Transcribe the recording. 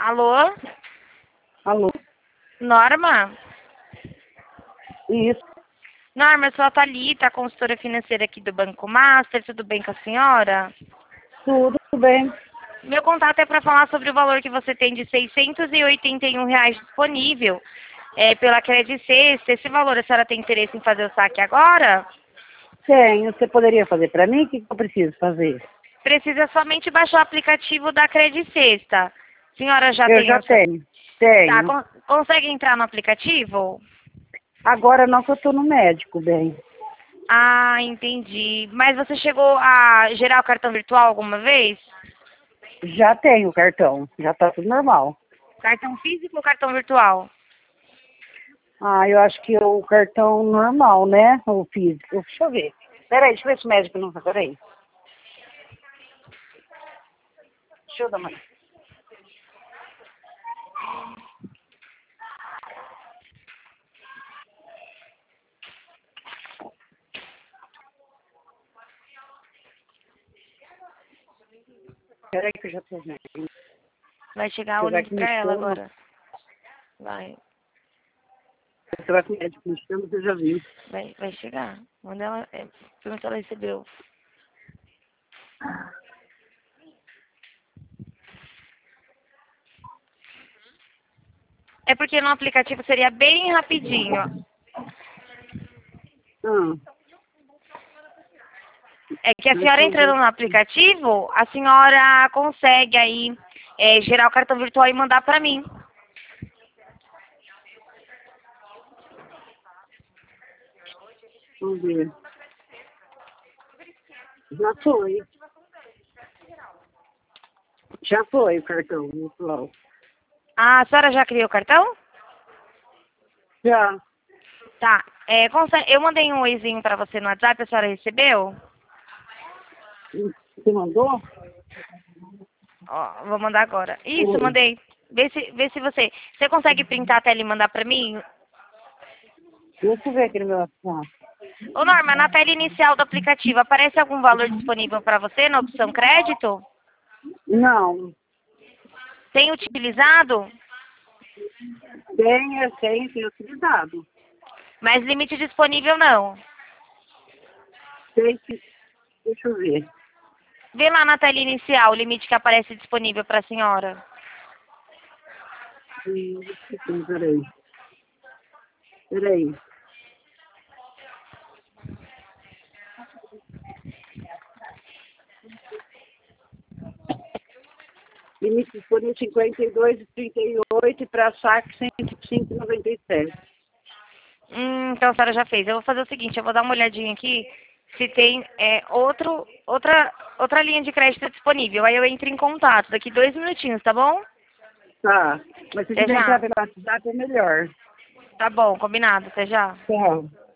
Alô? Alô? Norma? Isso, Norma, eu sou a Thalita, consultora financeira aqui do Banco Master. Tudo bem com a senhora? tudo bem. Meu contato é para falar sobre o valor que você tem de R$ 681 disponível pela Credit Sexta. Esse valor, a senhora tem interesse em fazer o saque agora? Tenho. Você poderia fazer para mim? O que eu preciso fazer? Precisa somente baixar o aplicativo da Credit Sexta. A senhora já Eu tem já o seu... tenho. Tá, Tenho. consegue entrar no aplicativo? Agora não que eu estou no médico, bem. Ah, entendi. Mas você chegou a gerar o cartão virtual alguma vez? Já tenho o cartão. Já está tudo normal. Cartão físico ou cartão virtual? Ah, eu acho que é o cartão normal, né? O físico. Deixa eu ver. Peraí, deixa eu ver se o médico não tá. Peraí. Deixa eu dar uma... Peraí que eu já tô vendo. Vai chegar o Você vai link que me pra ela chama. agora. Vai, Você vai que o médico me chama, você já viu. vai chegar. Manda ela, pergunta se ela recebeu. É porque no aplicativo seria bem rapidinho. Ah, É que a senhora deixa eu entrando ver. no aplicativo, a senhora consegue aí gerar o cartão virtual e mandar pra mim. Vamos ver. Já foi. Já foi o cartão virtual. Ah, a senhora já criou o cartão? Já. Tá. Eu mandei um oizinho pra você no WhatsApp, a senhora recebeu? Você mandou? Ó, vou mandar agora. Isso, Foi. mandei. Vê se você consegue printar a tela e mandar pra mim? Deixa eu ver aqui no meu WhatsApp. Ô, Norma, na tela inicial do aplicativo, aparece algum valor disponível para você na opção crédito? Não. Tem utilizado? Tem utilizado. Mas limite disponível não. Tem que. Deixa eu ver. Vê lá na tela inicial o limite que aparece disponível para a senhora. Peraí. Peraí. Limite disponível 52,38 e para saque 105,97. Então a senhora já fez. Eu vou fazer o seguinte, eu vou dar uma olhadinha aqui se tem outra linha de crédito disponível. Aí eu entro em contato daqui 2 minutinhos, tá bom? Tá. Mas se Até quiser entrar já. pelo WhatsApp é melhor. Tá bom, combinado. Até já. Tchau.